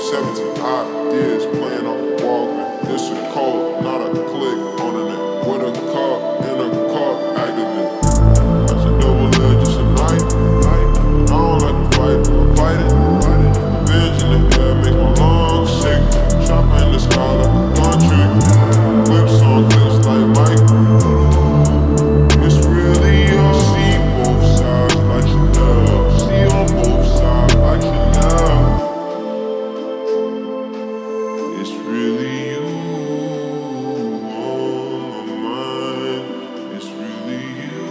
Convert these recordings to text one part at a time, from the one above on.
70 ideas playing off the Walkman. It's a code, not a click on the net. With a cup in a cup, acting that's a double edge, just a knife. I don't like to fight, I fight it. Revenge in the air makes my lungs sick. Chopper in the sky like a gun trick. Whips on clips like Mike. It's really all. See both sides like Chanel. See on both sides like Chanel. It's really you on my mind. It's really you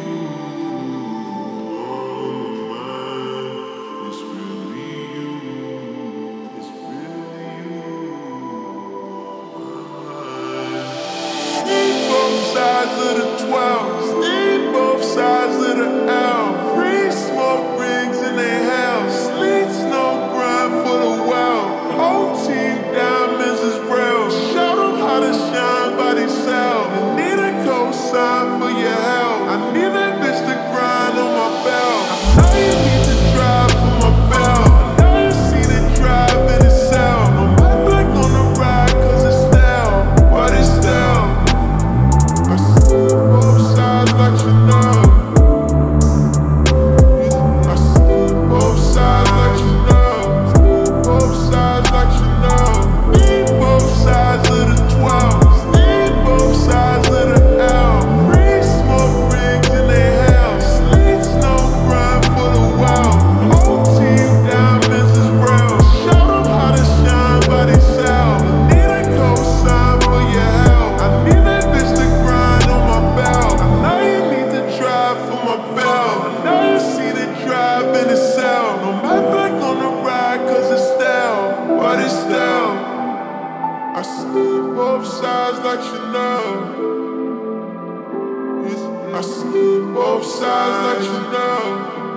on my mind. It's really you. It's really you on my mind. See both sides of the 12. See both sides of the L. Free smoke rigs in their hell. Sleet snow grind for the well. Whole team diamonds is real. Show them how to shine by themselves. I need a cosign for your help. I need that bitch to grind on my belt. I know you need to drive for my belt. I know you see the drive in itself. I'm not black on the ride cause it's stale. But it's stale. I see both sides like Chanel. I see both sides like Chanel. Both sides like Chanel. Need both sides of the 12. Need both sides of the L. Free smoke rigs in their hell. Sleet snow grind for the well. Whole team diamonds is real. Show them how to shine by themselves. I need a cosign for your help. I need that bitch to grind on my belt. I know you need to drive for my belt. I know you see the drive in itself. No matter black on the ride cause it's stale. But it's stale. I see both sides like Chanel. I see both sides like Chanel.